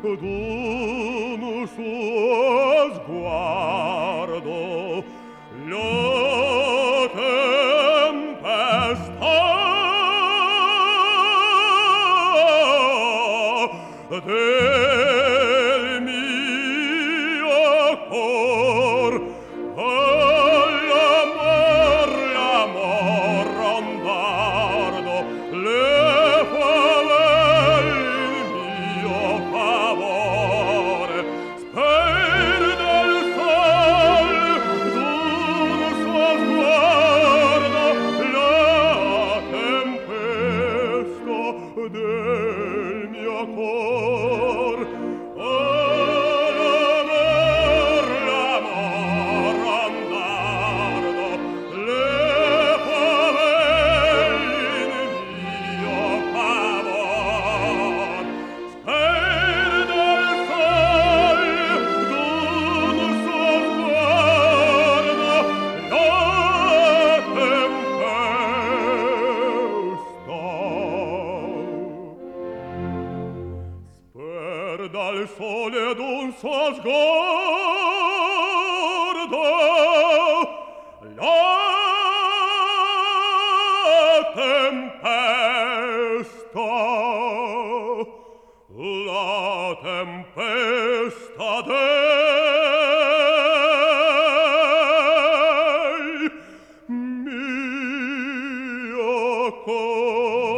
d'un suo sguardo la tempesta del mio cor l'amor rondardo le favelle il mio favore sperde il sol d'un suo sguardo la tempesta del mio cor l'amor rondardo le favelle il mio favor sperde il sol d'un suo sguardo la tempesta sperda il sole d'un suo sguardo la tempesta del mio cor